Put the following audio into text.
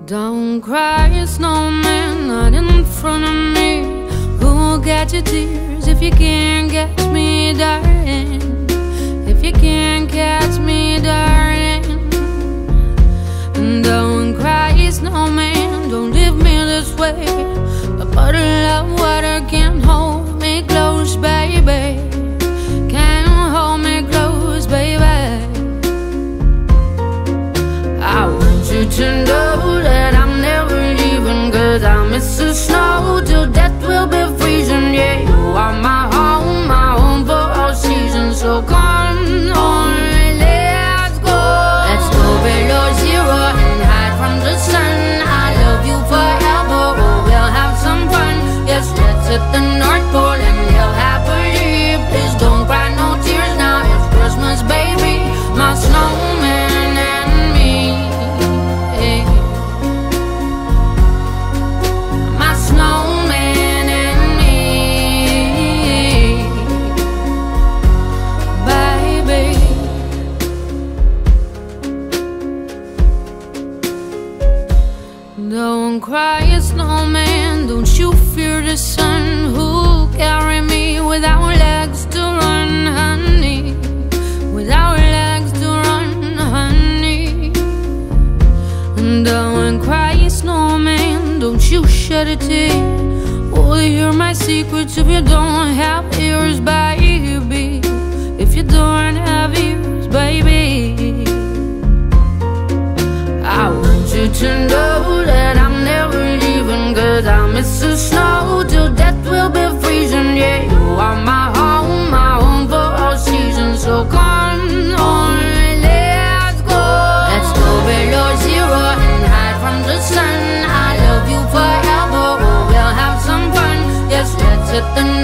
Don't cry, snowman, not in front of me. Who'll get your tears if you can't catch me, darling? If you can't catch me, darling. Don't cry, snowman, don't leave me this way. A bottle of water can't hold me close, baby. Can't hold me close, baby. I want you to know that I'm never leaving, 'cause I miss the snow till death will be freezing. Yeah, you are my home for all seasons. So come on, let's go. Let's go below zero and hide from the sun. I love you forever, oh, we'll have some fun. Yes, let's hit the North Pole and live happily. Please don't cry no tears now, it's Christmas, baby. My snowman and me. My snowman and me, baby. Don't cry, snowman, don't you fear the sun. Who'll carry me without legs to run, honey? Without legs to run, honey. Don't cry, snowman, don't you shed a tear. Oh, hear my secrets if you don't have ears, baby. If you don't have ears, baby. I want you to know that I'm never leaving, 'cause I miss the snow till death will be freezing. Yeah, you are my home for all seasons. So come on, let's go. Let's go below zero and hide from the sun. I love you forever, oh, we'll have some fun. Yes, let's hit the